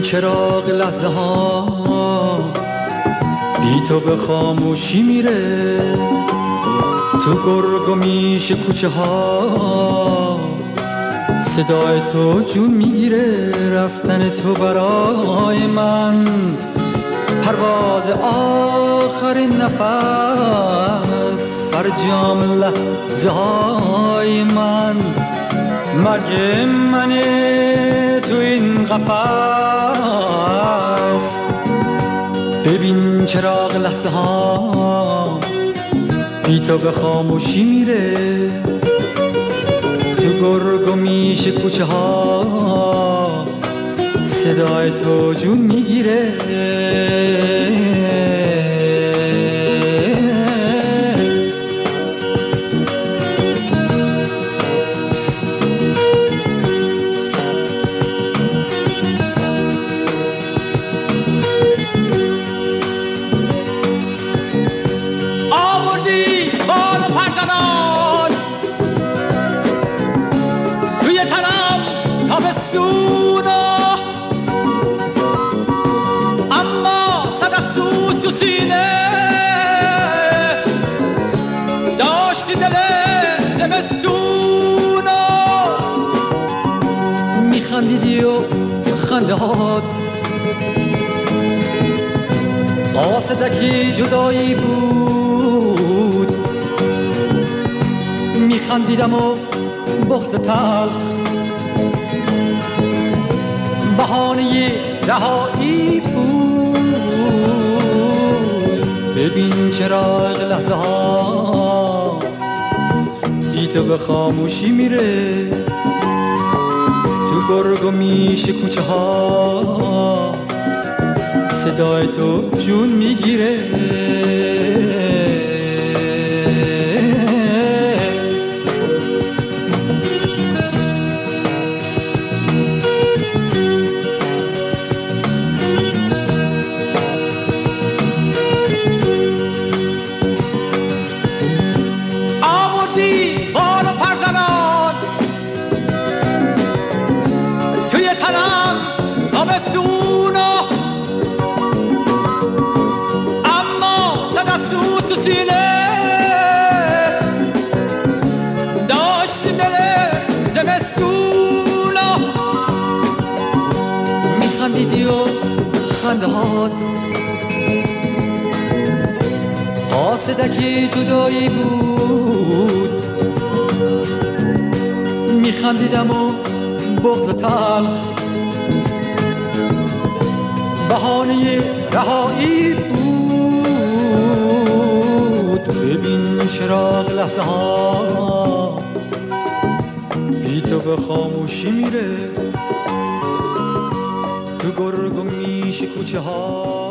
چراغ لحظه ها بی تو به خاموشی میره، تو گرگ و میش کوچه ها صدای تو جون میگیره. رفتن تو برای من پرواز آخرین نفس، فرجام لحظه های من مرگ منه تو این قفس. ببین چراغ لحظه ها بی تو به خاموشی میره، تو گرگ و میش کوچه ها صدای تو جون میگیره. خندیدی و خنده هات قاصدکی جدایی بود. میخندیدم و بغض تلخ بهانه رهایی بود. ببین چراغ لحظه ها بی تو به خاموشی میره، تو گرگ و میش کوچه ها صدای تو جون میگیره. خندیدی و خنده هات قاصدکی جدایی بود. میخندیدم و بغض تلخ بهانه رهایی بود. ببین چراغ لحظه ها بی تو به خاموشی میره، تو گرگ و میش کوچه ها